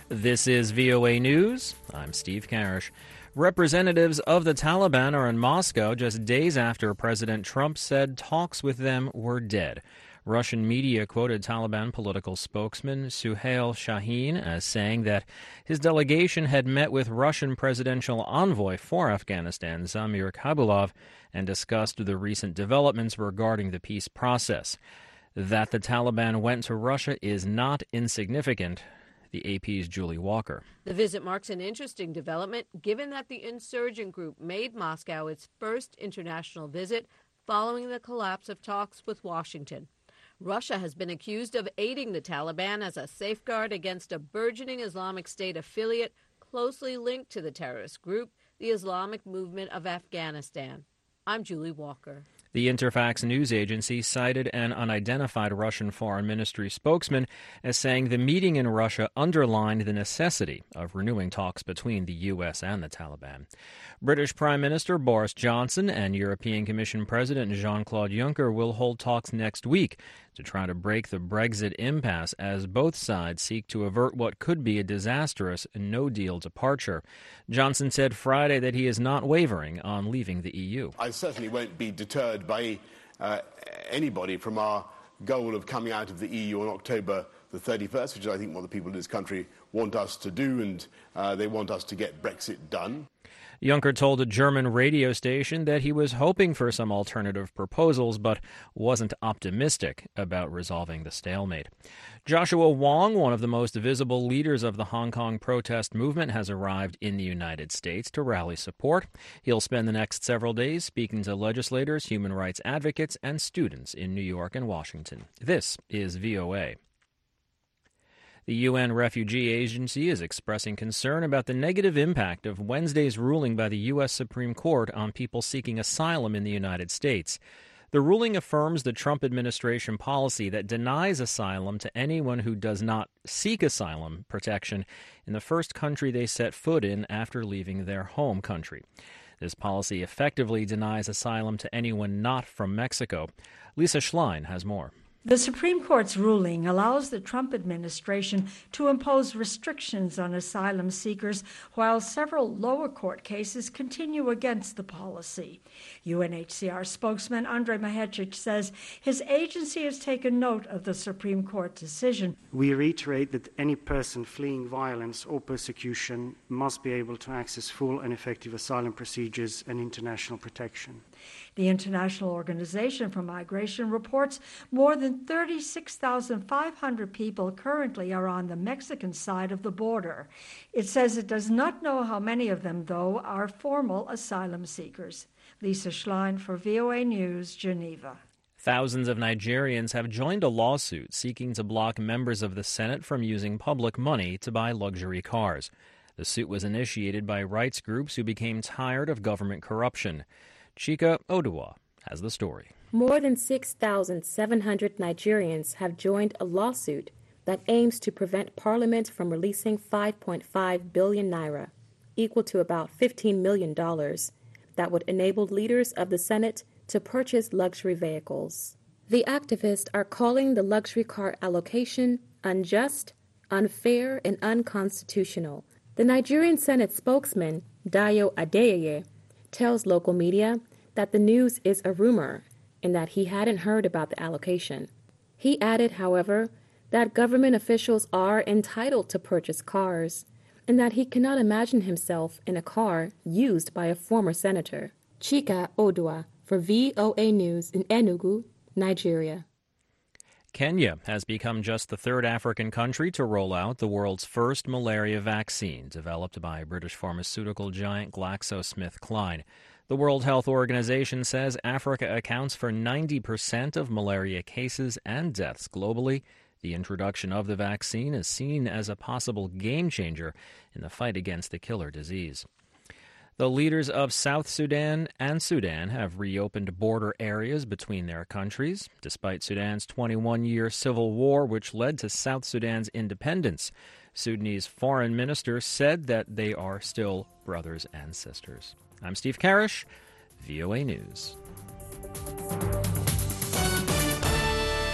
This is VOA News. I'm Steve Karish. Representatives of the Taliban are in Moscow just days after President Trump said talks with them were dead. Russian media quoted Taliban political spokesman Suhail Shaheen as saying that his delegation had met with Russian presidential envoy for Afghanistan, Zamir Kabulov, and discussed the recent developments regarding the peace process. That the Taliban went to Russia is not insignificant. The AP's Julie Walker. The visit marks an interesting development, given that the insurgent group made Moscow its first international visit following the collapse of talks with Washington. Russia has been accused of aiding the Taliban as a safeguard against a burgeoning Islamic State affiliate closely linked to the terrorist group, the Islamic Movement of Afghanistan. I'm Julie Walker. The Interfax news agency cited an unidentified Russian foreign ministry spokesman as saying the meeting in Russia underlined the necessity of renewing talks between the U.S. and the Taliban. British Prime Minister Boris Johnson and European Commission President Jean-Claude Juncker will hold talks next week to try to break the Brexit impasse as both sides seek to avert what could be a disastrous no-deal departure. Johnson said Friday that he is not wavering on leaving the EU. I certainly won't be deterred by anybody from our goal of coming out of the EU on October the 31st, which is, I think, what the people in this country want us to do, and they want us to get Brexit done. Juncker told a German radio station that he was hoping for some alternative proposals, but wasn't optimistic about resolving the stalemate. Joshua Wong, one of the most visible leaders of the Hong Kong protest movement, has arrived in the United States to rally support. He'll spend the next several days speaking to legislators, human rights advocates, and students in New York and Washington. This is VOA. The UN Refugee Agency is expressing concern about the negative impact of Wednesday's ruling by the U.S. Supreme Court on people seeking asylum in the United States. The ruling affirms the Trump administration policy that denies asylum to anyone who does not seek asylum protection in the first country they set foot in after leaving their home country. This policy effectively denies asylum to anyone not from Mexico. Lisa Schlein has more. The Supreme Court's ruling allows the Trump administration to impose restrictions on asylum seekers while several lower court cases continue against the policy. UNHCR spokesman Andrei Mahecic says his agency has taken note of the Supreme Court decision. We reiterate that any person fleeing violence or persecution must be able to access full and effective asylum procedures and international protection. The International Organization for Migration reports more than 36,500 people currently are on the Mexican side of the border. It says it does not know how many of them, though, are formal asylum seekers. Lisa Schlein for VOA News, Geneva. Thousands of Nigerians have joined a lawsuit seeking to block members of the Senate from using public money to buy luxury cars. The suit was initiated by rights groups who became tired of government corruption. Chika Oduwa has the story. More than 6,700 Nigerians have joined a lawsuit that aims to prevent Parliament from releasing 5.5 billion naira, equal to about $15 million, that would enable leaders of the Senate to purchase luxury vehicles. The activists are calling the luxury car allocation unjust, unfair, and unconstitutional. The Nigerian Senate spokesman, Dayo Adeyeye, tells local media that the news is a rumor and that he hadn't heard about the allocation. He added, however, that government officials are entitled to purchase cars and that he cannot imagine himself in a car used by a former senator. Chika Oduwa for VOA News in Enugu, Nigeria. Kenya has become just the third African country to roll out the world's first malaria vaccine, developed by British pharmaceutical giant GlaxoSmithKline. The World Health Organization says Africa accounts for 90% of malaria cases and deaths globally. The introduction of the vaccine is seen as a possible game changer in the fight against the killer disease. The leaders of South Sudan and Sudan have reopened border areas between their countries, despite Sudan's 21-year civil war, which led to South Sudan's independence. Sudanese foreign minister said that they are still brothers and sisters. I'm Steve Karish, VOA News.